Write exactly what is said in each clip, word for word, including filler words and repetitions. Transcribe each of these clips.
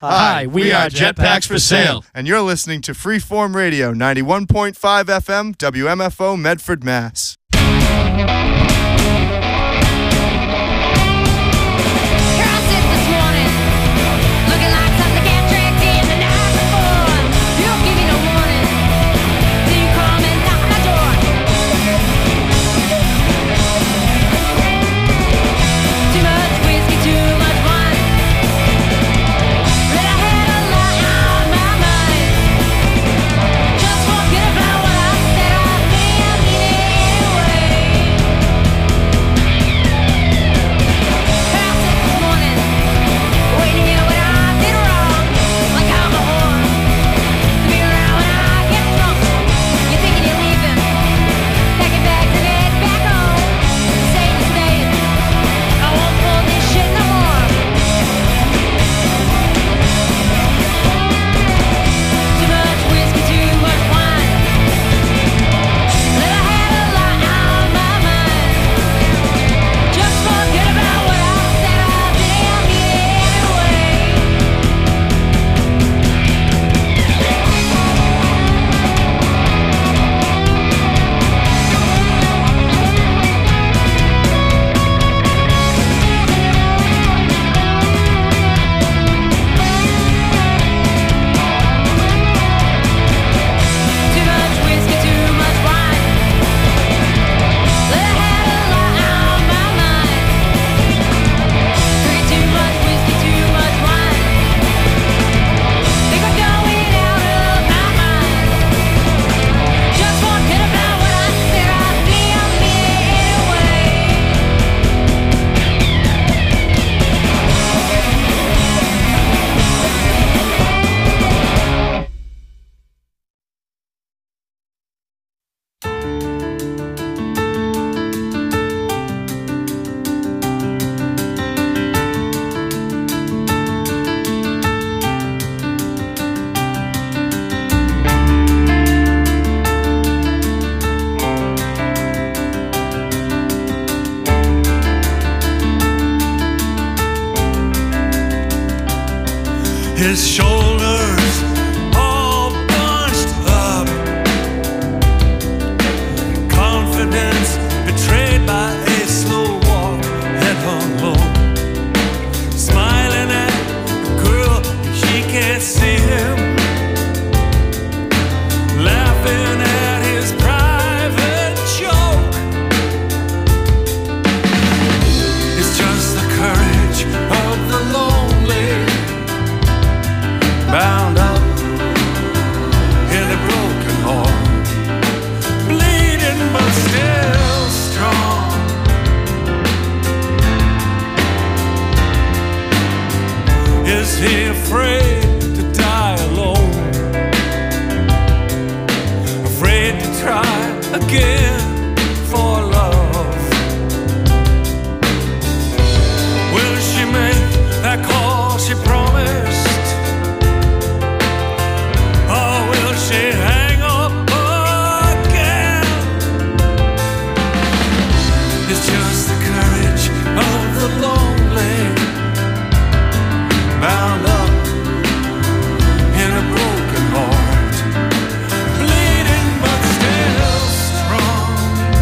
Hi, we are Jetpacks for Sale. And you're listening to Freeform Radio, ninety-one point five F M, W M F O, Medford, Mass. His shoulders all bunched up, confidence betrayed by a slow walk, head hung low, smiling at the girl, she can't see him, laughing at his private joke. It's just the courage of the lonely, bound up in a broken heart, bleeding but still strong. Is he afraid to die alone? Afraid to try again for love? Will she make that call she promised? She hang up again? It's just the courage of the lonely, bound up in a broken heart, bleeding but still strong.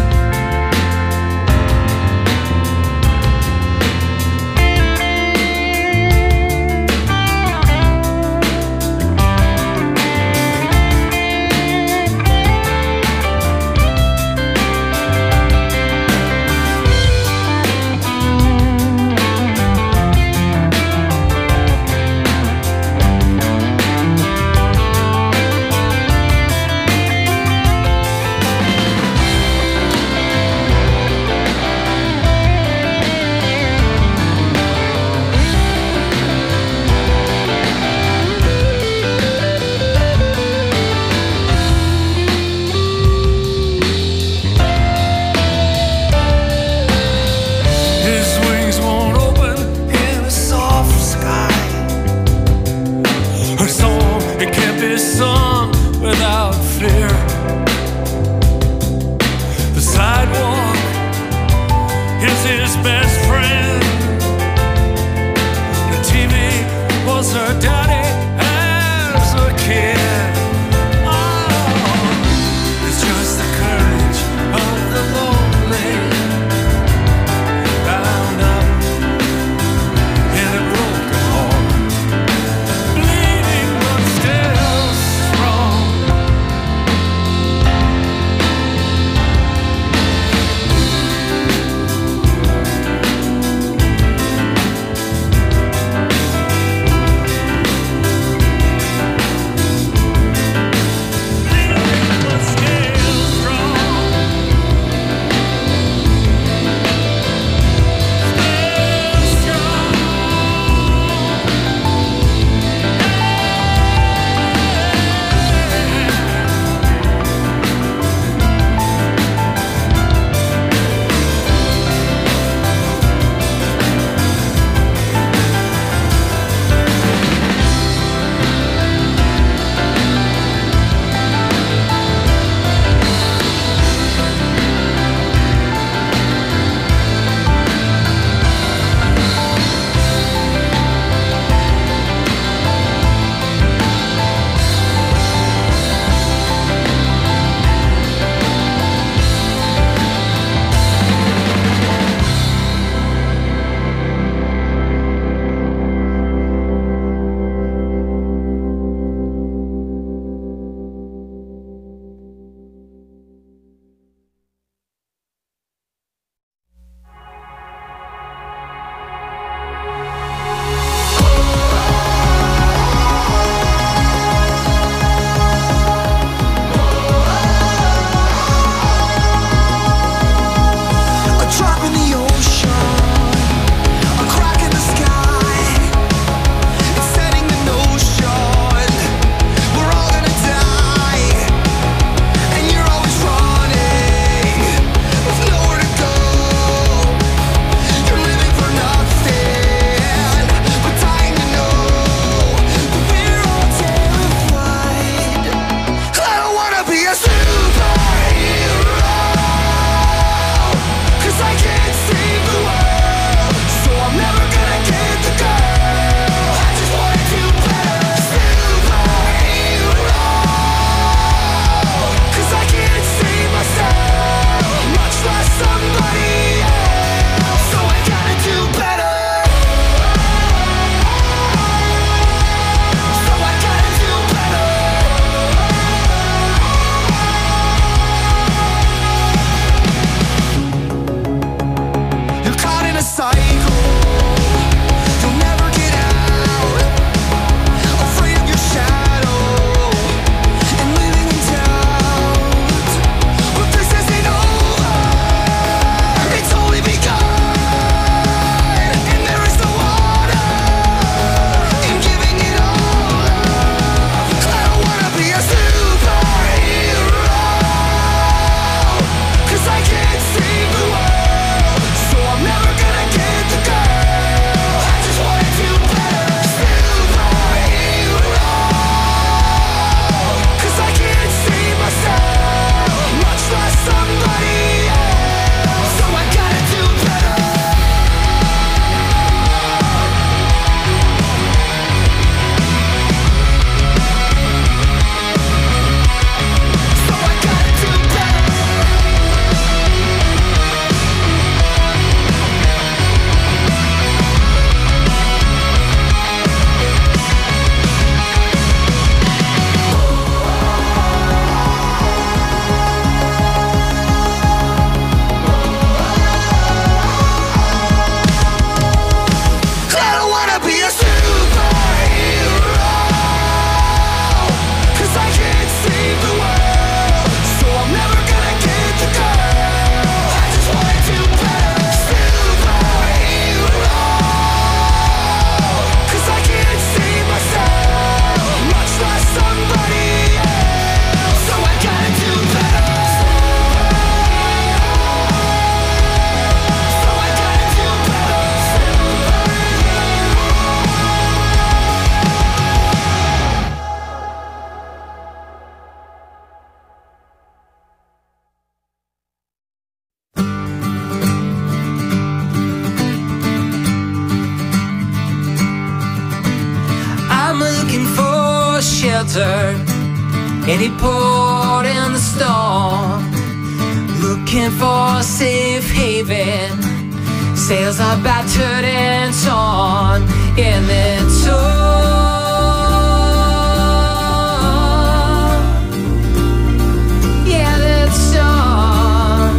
Song without fear. The sidewalk is his best friend. The T V was her daddy. a cycle. You'll never get out, afraid of your shadow and living in doubt. But this isn't over, it's only begun. And there is no order in giving it all up. I don't wanna be a superhero, 'cause I can't save the world, so I'm never gonna get the girl. I just wanna do better. Superhero, 'cause I can't save myself, much less somebody else, so I gotta do better. So I gotta do better. I don't wanna be a superhero, 'cause I can't save the world, so I'm never gonna get the girl. I just wanna do better. Superhero, 'cause I can't save myself, much less somebody else, so I gotta do better. So I gotta do better. I'm looking for shelter, any port in the storm. Looking for a safe haven, sails are battered and torn in the storm. Yeah, that storm.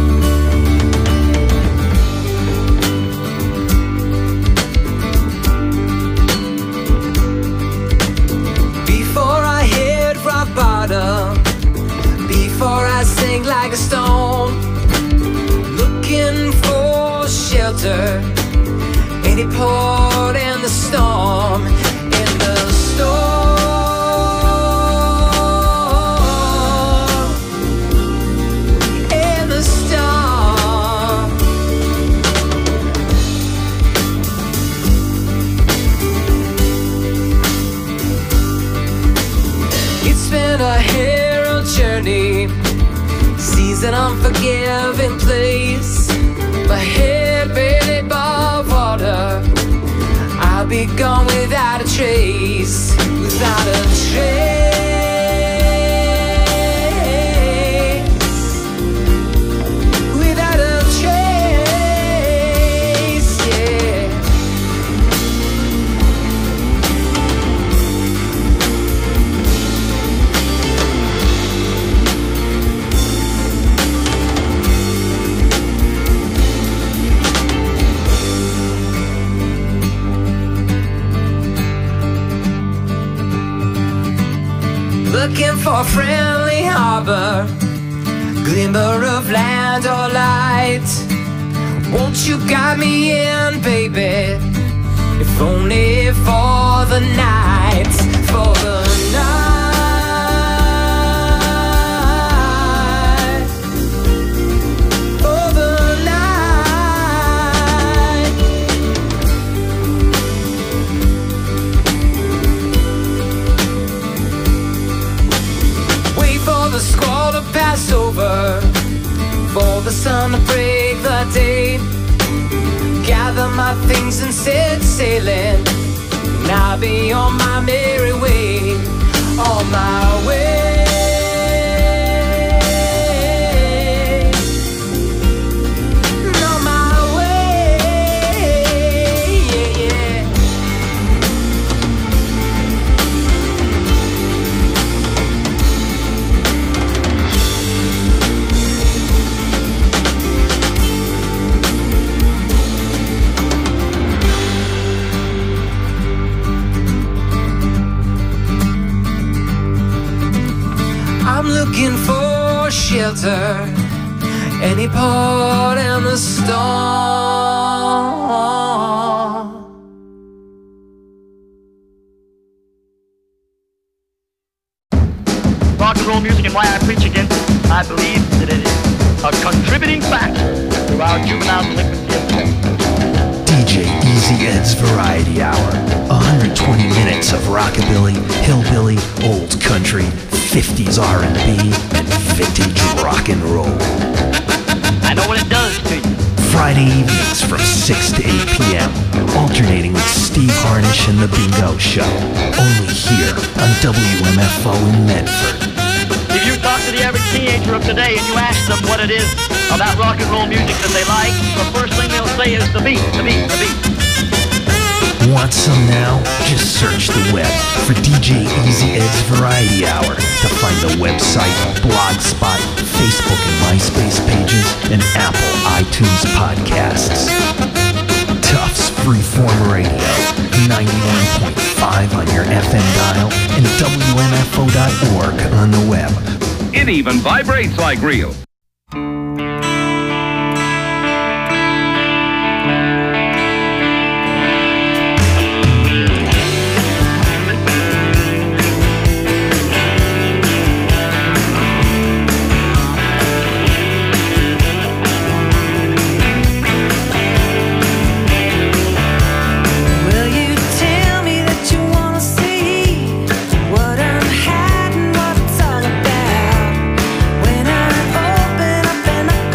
Before I hit rock bottom, before I sink like a stone, looking for shelter, any port in the storm, in the storm, in the storm. It's been a hero journey, seas an unforgiving place. My head barely above water, I'll be gone without a trace, without a trace, without a trace, yeah. Looking for a friendly harbor, glimmer of land or light. Won't you guide me in, baby, if only for the night, for the night, for the night. Wait for the squall to pass over, for the sun to break the day. Gather my things and set sailing, and I'll be on my merry way, on my way. On my way, yeah, yeah. shelter any port in the storm. Rock and roll music and why I preach against it. I believe that it is a contributing factor to our juvenile delinquency. D J Easy Ed's Variety Hour. one hundred twenty minutes of rockabilly, hillbilly, old country, fifties R and B, and vintage rock and roll. I know what it does to you. Friday evenings from six to eight p.m. Alternating with Steve Harnish and The Bingo Show. Only here on W M F O in Medford. If you talk to the average teenager of today and you ask them what it is about rock and roll music that they like, the first thing they'll say is the beat, the beat, the beat. Want some now? Just search the web for D J Easy Ed's Variety Hour to find the website, Blogspot, Facebook and MySpace pages, and Apple iTunes podcasts. Tufts Freeform Radio, ninety-one point five on your F M dial, and W M F O dot org on the web. It even vibrates like real. Will you tell me that you wanna see what I'm hiding, what it's all about? When I open up and I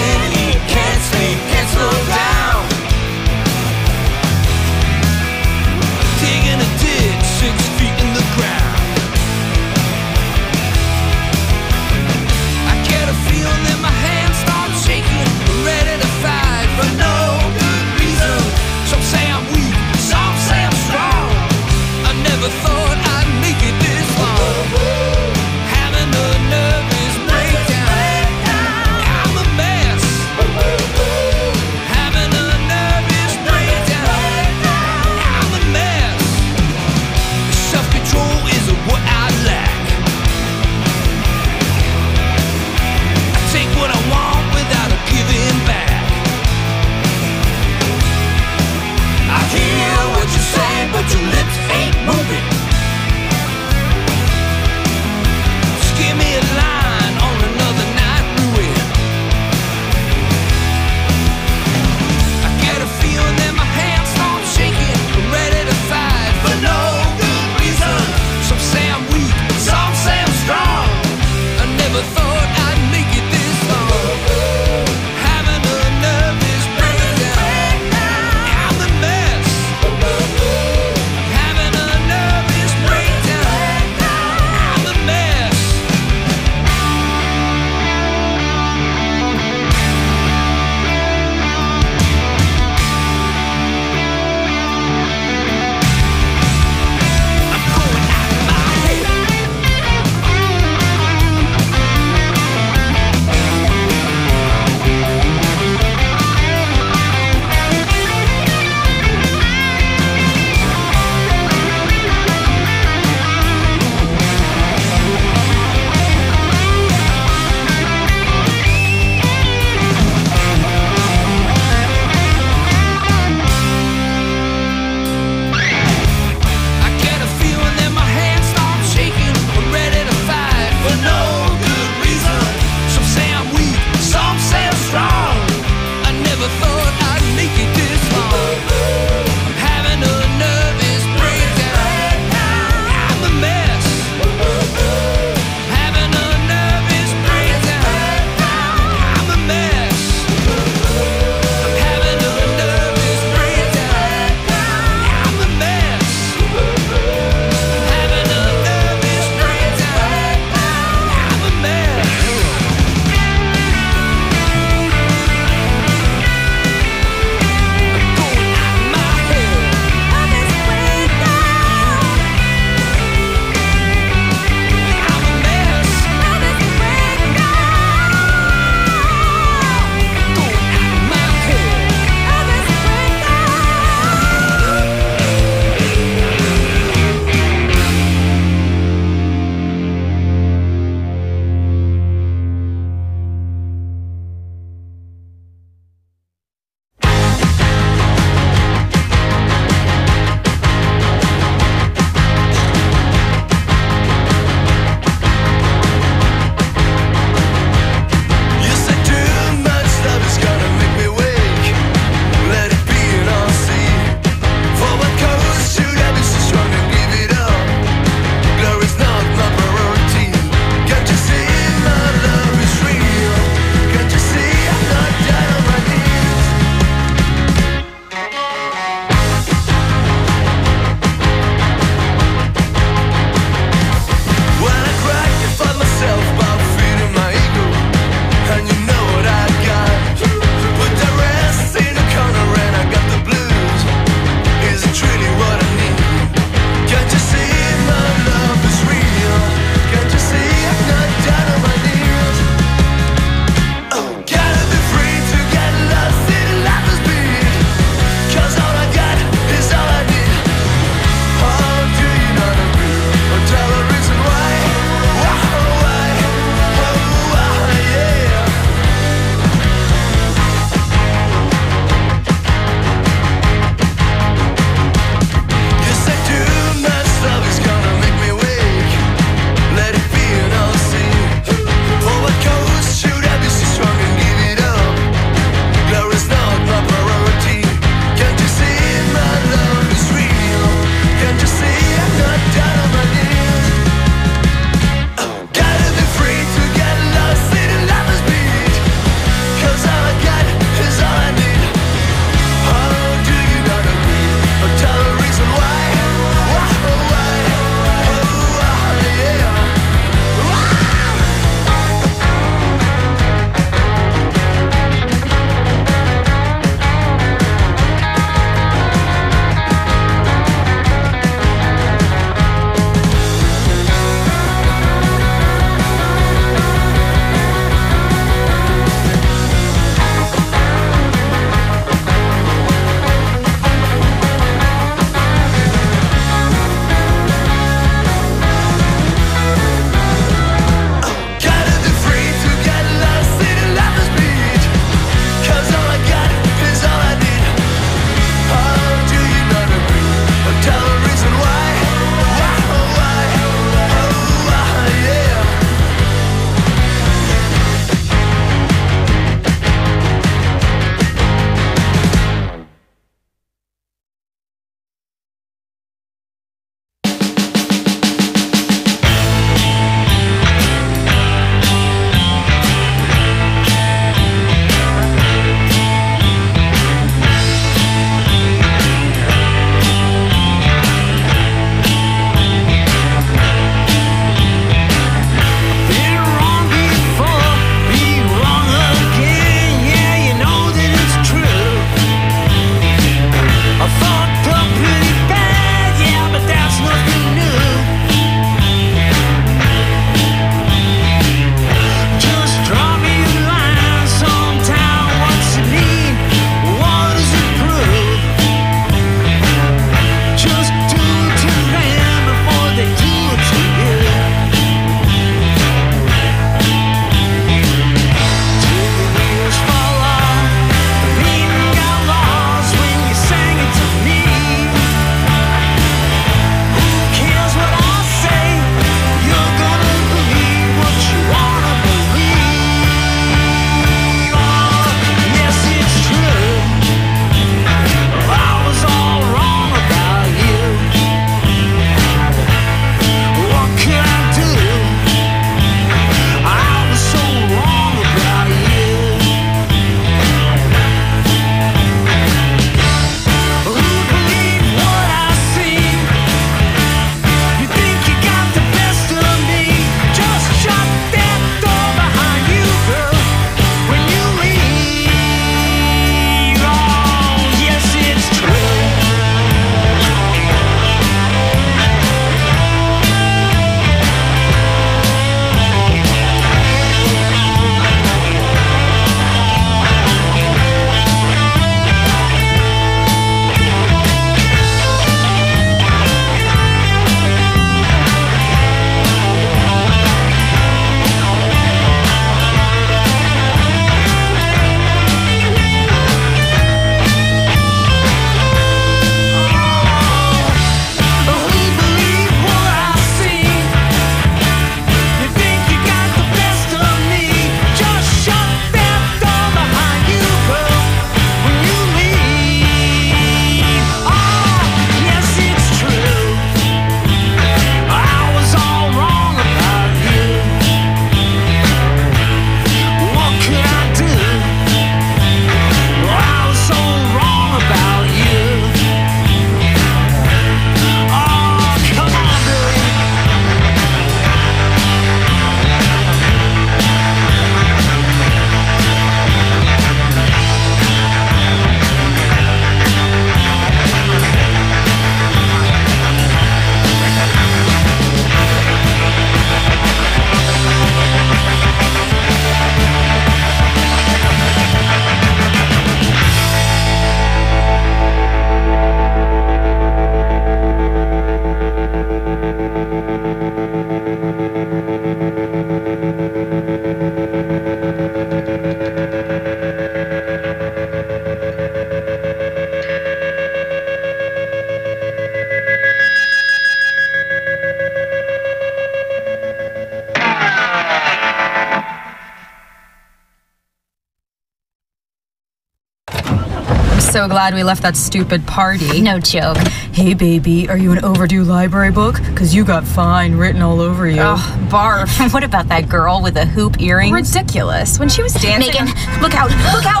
so glad we left that stupid party. No joke. Hey, baby, are you an overdue library book? Because you got fine written all over you. Oh, barf. What about that girl with the hoop earrings? Ridiculous. When she was dancing... Megan, look out! Look out!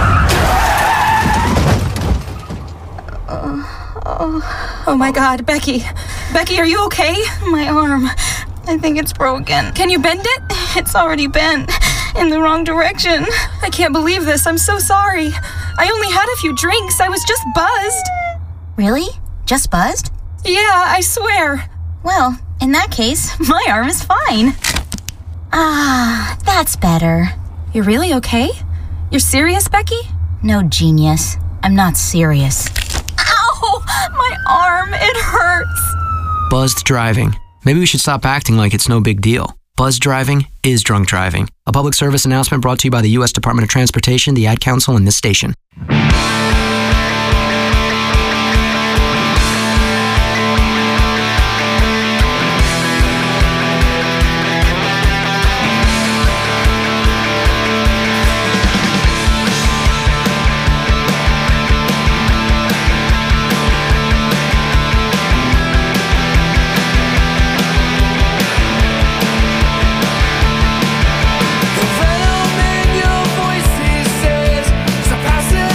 Oh, oh, oh my God, Becky. Becky, are you okay? My arm. I think it's broken. Can you bend it? It's already bent. In the wrong direction. I can't believe this. I'm so sorry. I only had a few drinks. I was just buzzed. Really? Just buzzed? Yeah, I swear. Well, in that case, my arm is fine. Ah, that's better. You're really okay? You're serious, Becky? No, genius. I'm not serious. Ow! My arm, it hurts. Buzzed driving. Maybe we should stop acting like it's no big deal. Buzzed driving is drunk driving. A public service announcement brought to you by the U S Department of Transportation, the Ad Council, and this station. The venom in your voice, he says, surpasses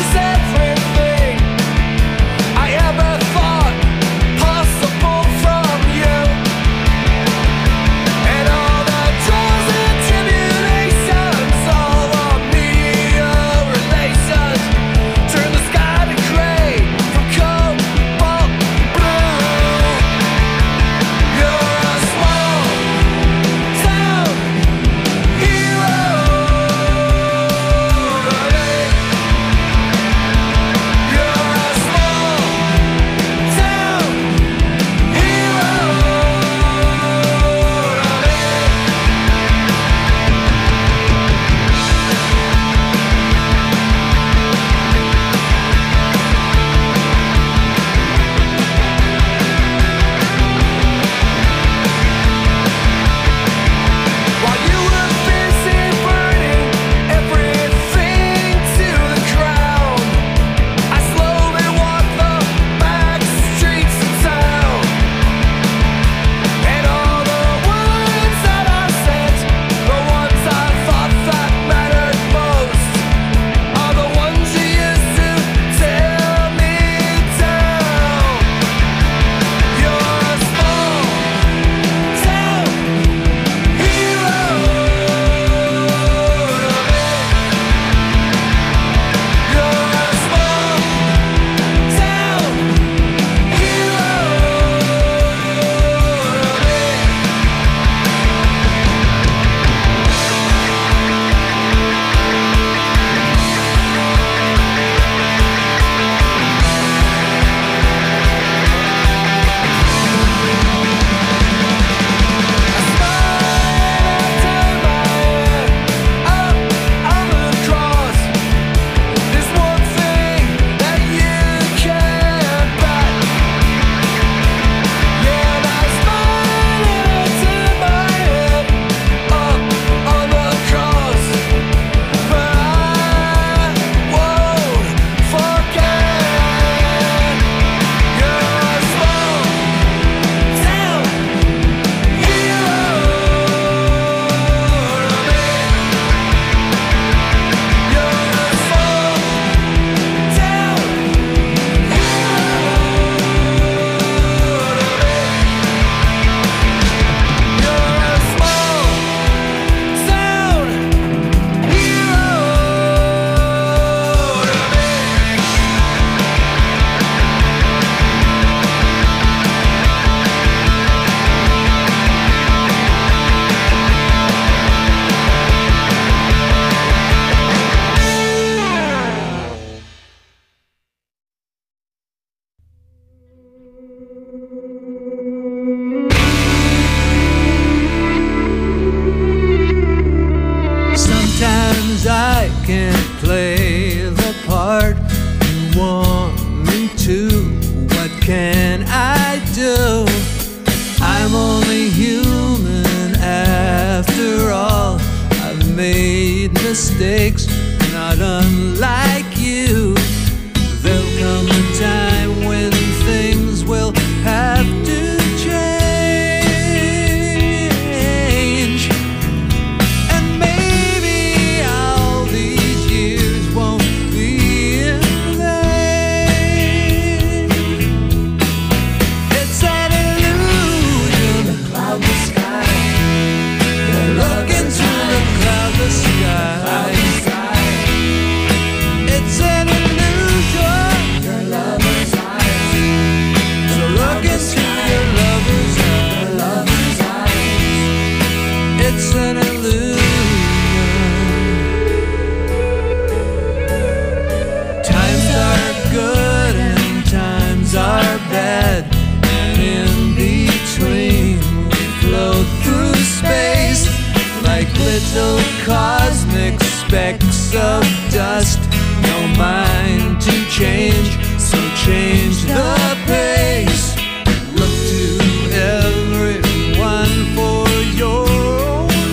your mind to change, so change the pace. Look to everyone for your own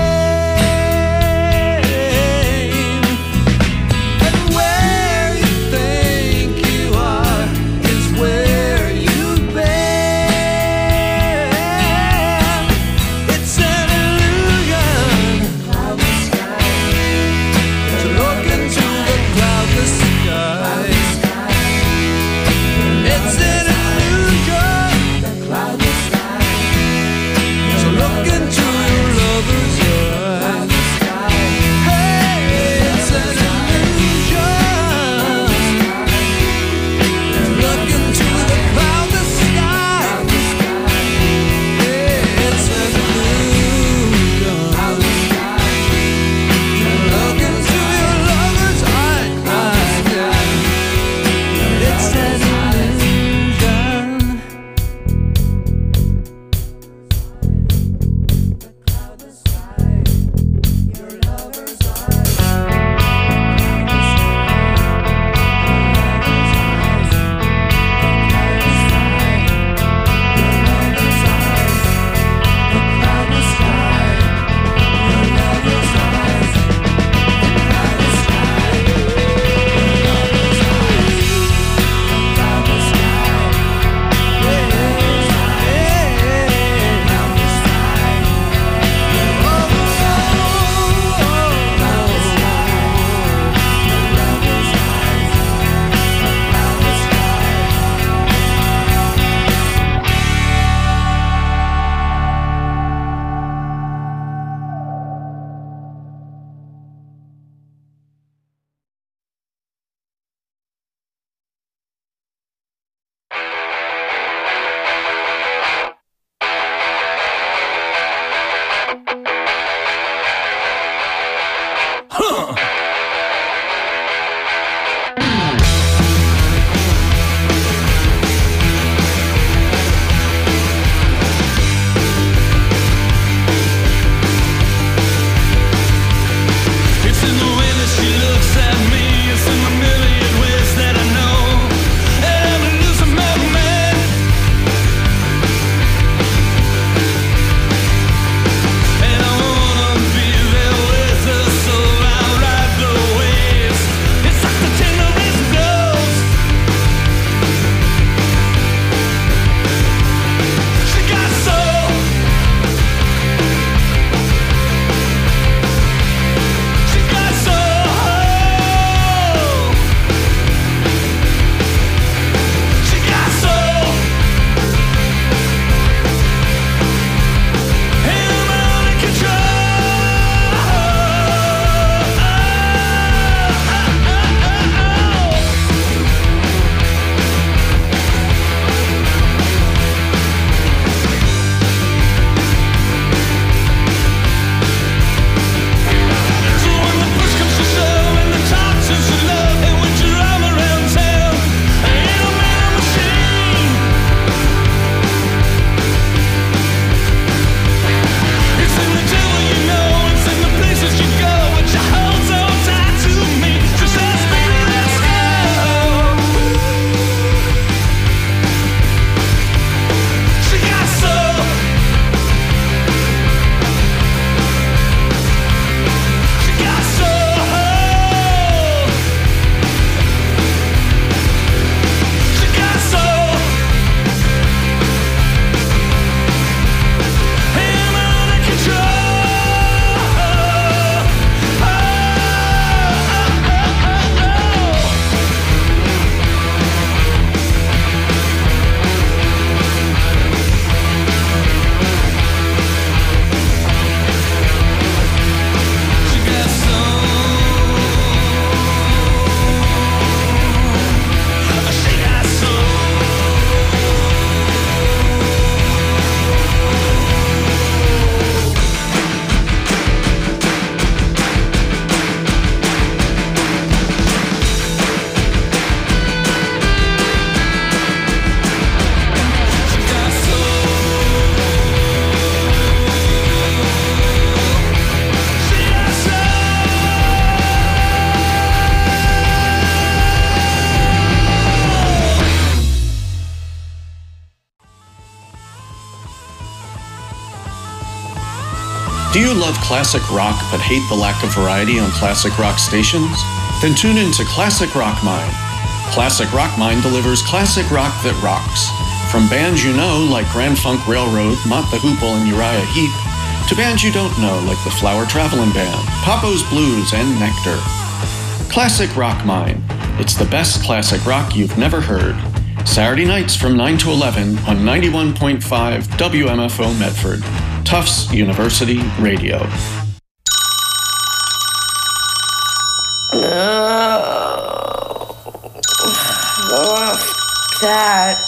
name. And where you think you are is where you've been. It's an illusion to look into the cloudless sky. It's Do you love classic rock but hate the lack of variety on classic rock stations? Then tune in to Classic Rock Mine. Classic Rock Mine delivers classic rock that rocks. From bands you know like Grand Funk Railroad, Mott the Hoople, and Uriah Heep, to bands you don't know like the Flower Traveling Band, Papo's Blues, and Nectar. Classic Rock Mine. It's the best classic rock you've never heard. Saturday nights from nine to eleven on ninety-one point five W M F O Medford, Tufts University Radio. Oh, oh, that.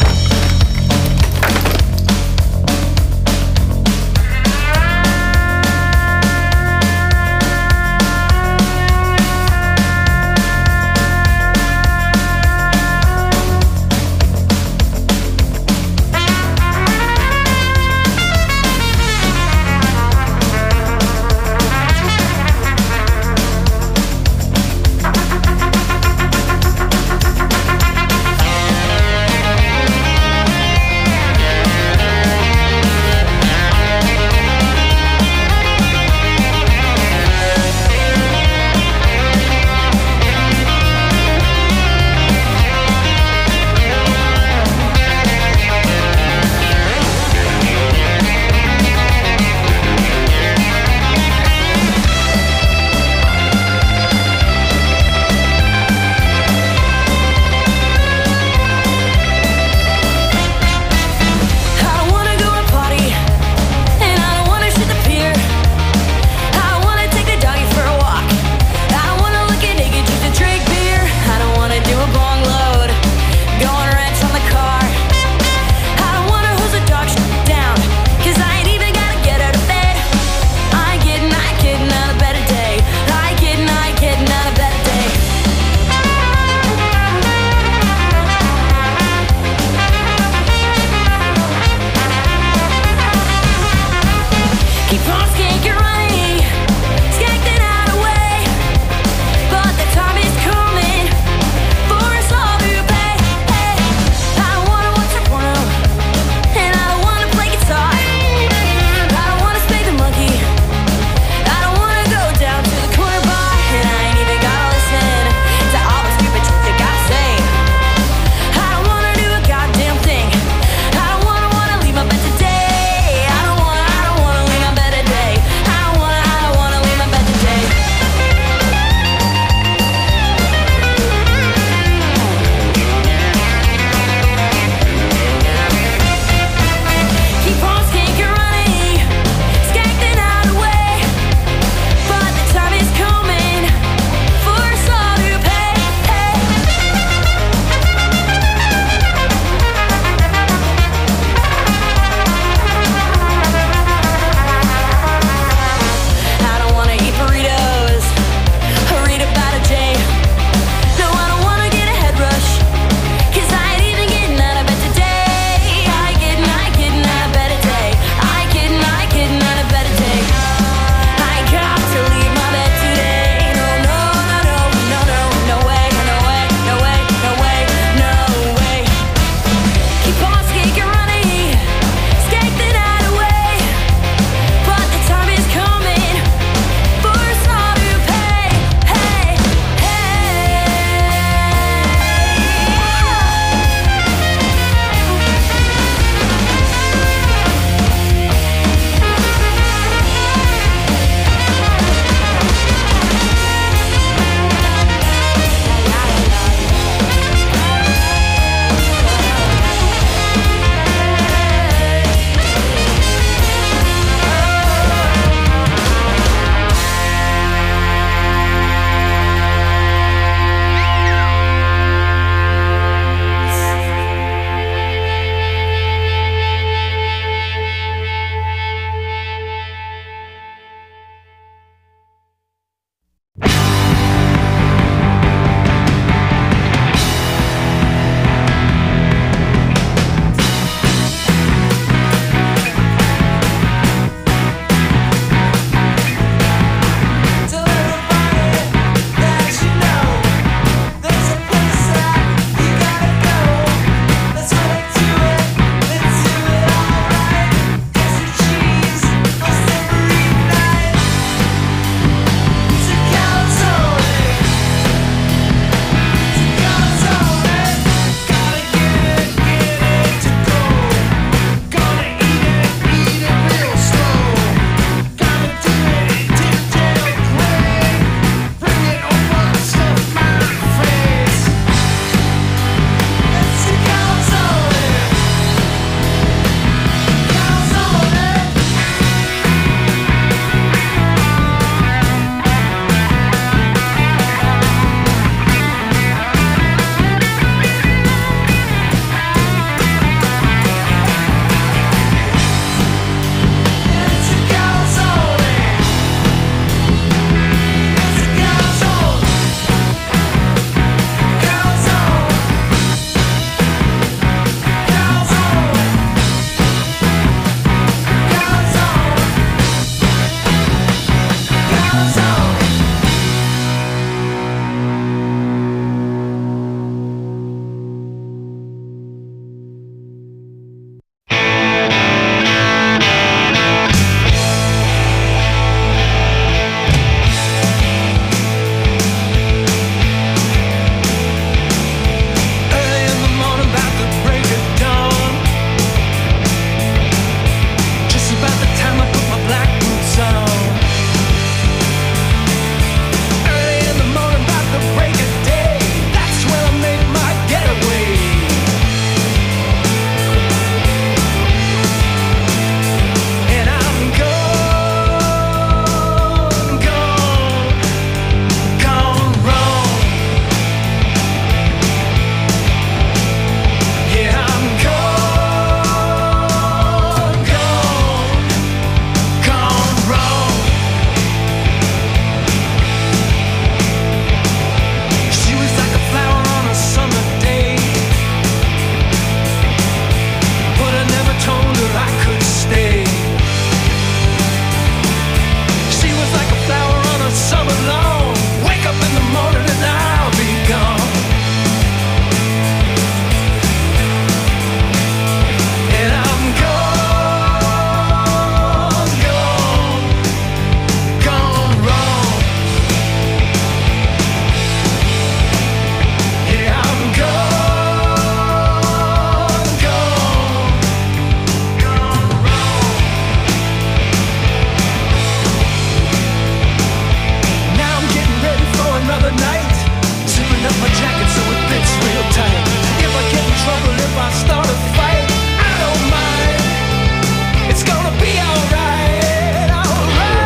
so it fits real tight. If I get in trouble, if I start a fight, I don't mind. It's gonna be alright, alright.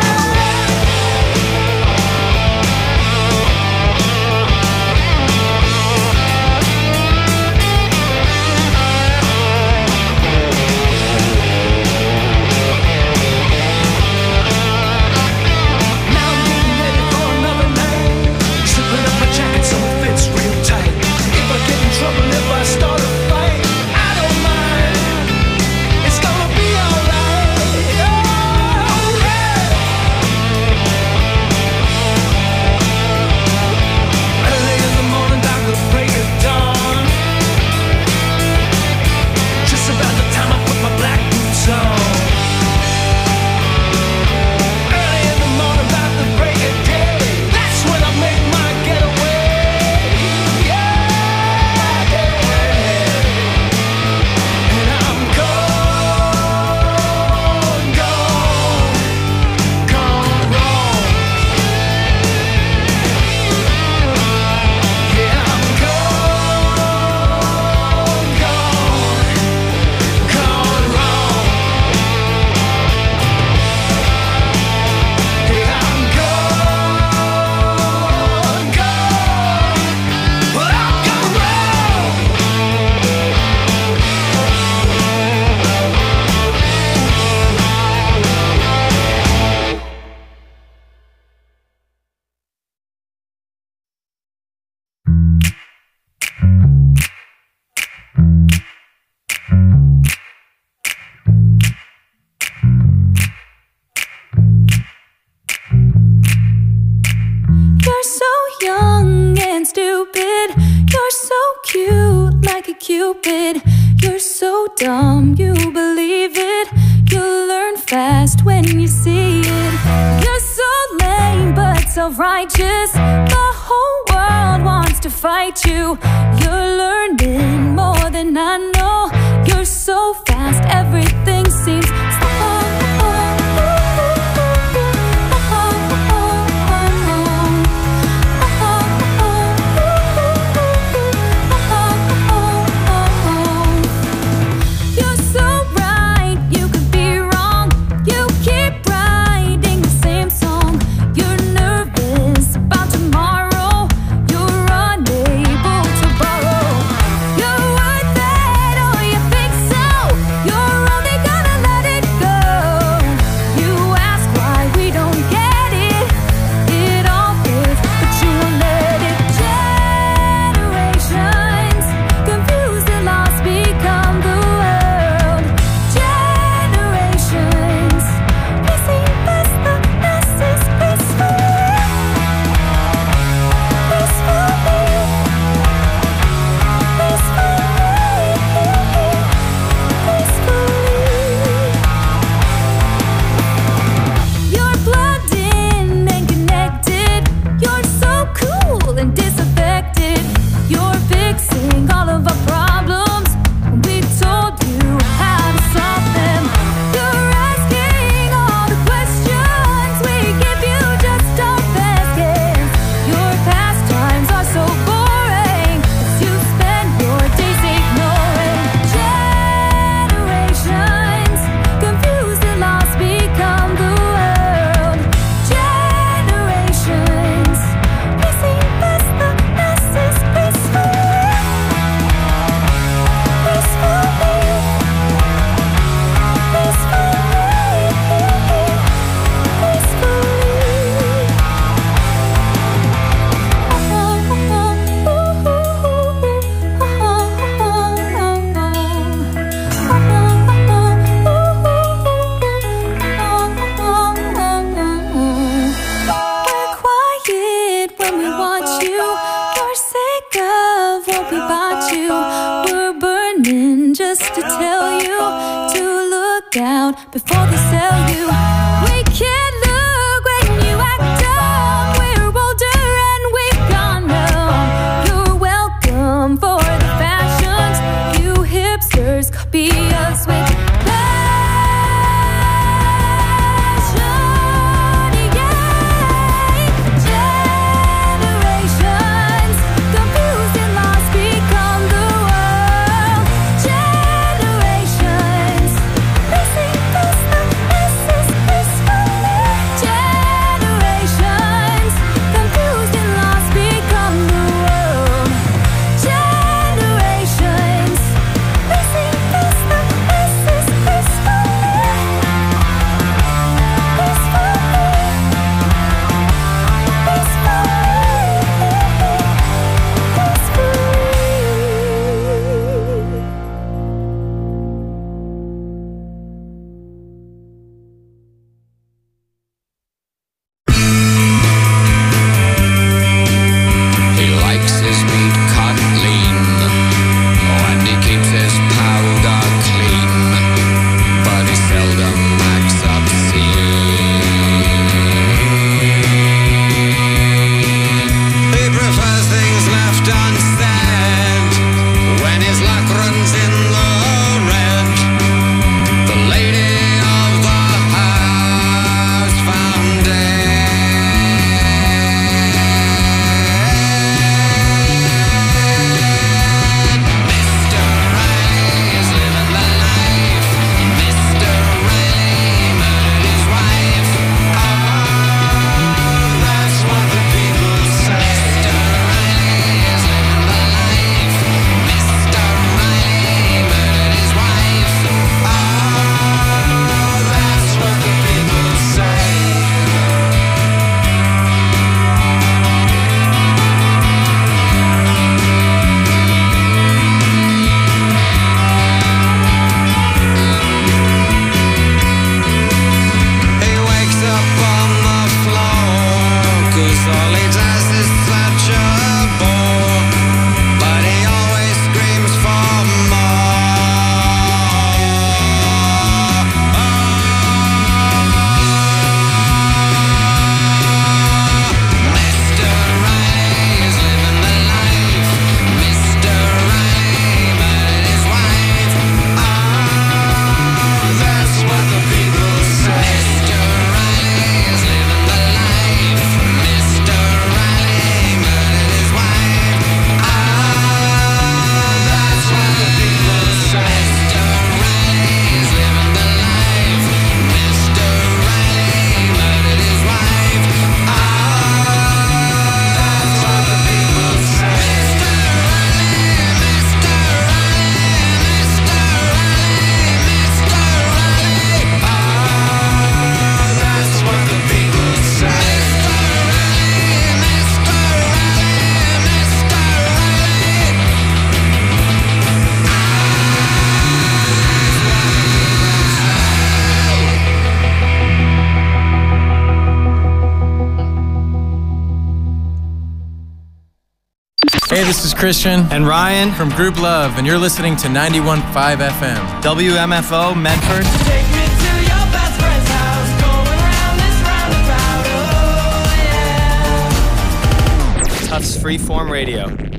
Now I'm getting ready for another night. Slipping up my jacket so it fits real tight. If I get in trouble, if I start a fight, I don't mind. It's gonna be alright, alright. Early in the morning, dark the break of dawn. Just about the time I put my black boots on. Early in the morning, about the break of day. That's when I make my getaway. Yeah, yeah. And I'm gone, gone, gone wrong. Yeah, I'm gone, gone, gone wrong. Yeah, I'm gone, gone, but I've gone wrong. You're so young and stupid. You're so cute like a cupid. You're so dumb, you believe it. You'll learn fast when you see it. You're so lame but self-righteous. The whole world wants to fight you. You're learning more than I know. You're so fast, everything seems slow. You're so right, you could be wrong. You keep writing the same song. You're nervous about tomorrow. You're unable to borrow. You're worth it, or you think so. You're only gonna let it go. You ask why we don't get it. It all fits, but you won't let it. Generations confused and lost become the world. Generations missing past the masses peacefully. Peacefully. Peacefully. You're plugged in and connected. You're so cool and disaffected. You're fixing all of our problems. We told you how to solve them. You're asking all the questions. We give you just our best guess. Your pastimes are so boring, 'cause you spend your days ignoring. Generations confused and lost become the world. Generations missing past the masses peacefully. Peacefully. We're quiet when we want you. You're sick of what we bought you. We're burning just to tell you to look out before they sell you. We can't look when you act dumb. We're older and we've gone numb. You're welcome for the fashions. You hipsters copy us with passion. Yeah. Generations confused and lost. Hey, this is Christian and Ryan from Group Love, and you're listening to ninety-one point five F M. W M F O, Medford. Take me to your best friend's house, going round this roundabout, oh yeah. Tufts Freeform Radio.